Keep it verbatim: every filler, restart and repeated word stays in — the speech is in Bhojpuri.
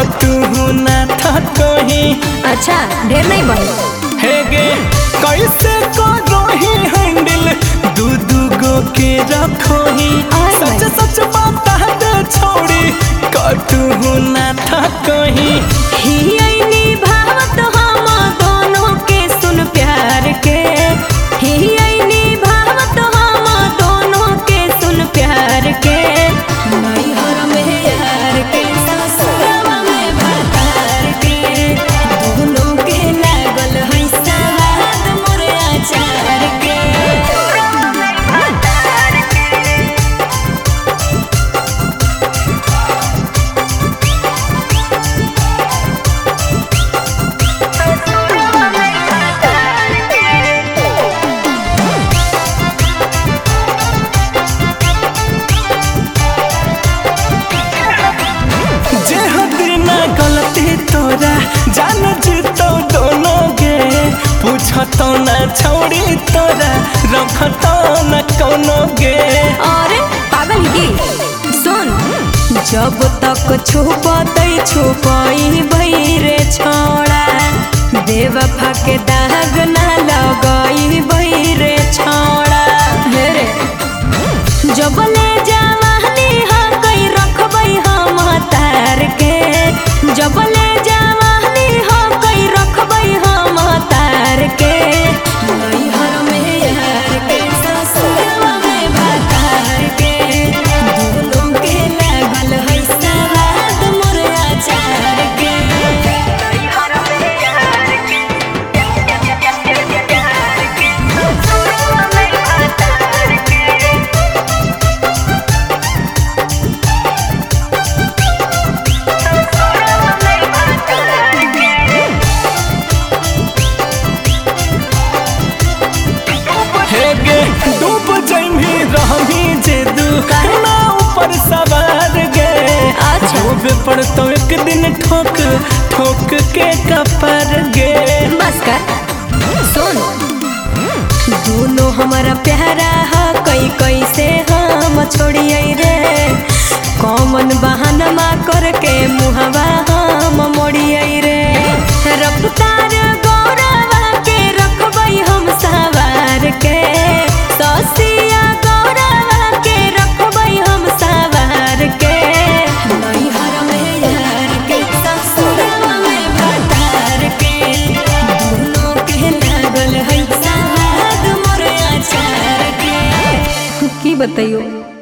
कटू ना था कहीं। अच्छा ढेर नहीं बन हे गे कैसे करो ही हैंडल दू दू गो के रखो ही। सच सच बात है छोड़ी कटू ना था कहीं। ही आईनी भावत हम दोनों के सुन प्यार के। ही आईनी भावत हम दोनों के सुन प्यार के। नैहर में यार के ससुरवा में भतार के। दोनों के लागल है सवाद मोर अचार के। तोरा जान जीतो दोनों गे पूछतो ना छोड़ी तोरा रखतो ना कोनो गे। अरे पागल की सुन जब तक छुपते छुपई भैरे छोड़ा। बेवफा के दाग ना लगई भैरे छोड़ा। हे रे जब ले जवानी हा कई रखबै हम तार के। जब ले जवानी हा कई रखबै हम तार के। नैहर में यार के ससुरवा में भतार के। दोनों के लागल है सवाद मोर अचार के। नैहर में यार के ससुरवा में भतार के। डूब जइमी रहमी जे दू ना ऊपर सवार गे। डूबे पर तो एक दिन ठोक ठोक के कपर गे। बस कर सुन दोनों हमारा प्यारा है कई कई से हम छोड़िए रे। कौमन बहानमा करके मुहवा हम मोड़िए रे। रफ्तार गौरवा के रखबै हम सवार के। ससिया गौरवा के रखबै हम सवार के। नैहर में यार के ससुरवा में भतार के। दोनों के लागल है सवाद मोर अचार के। की बताइयो।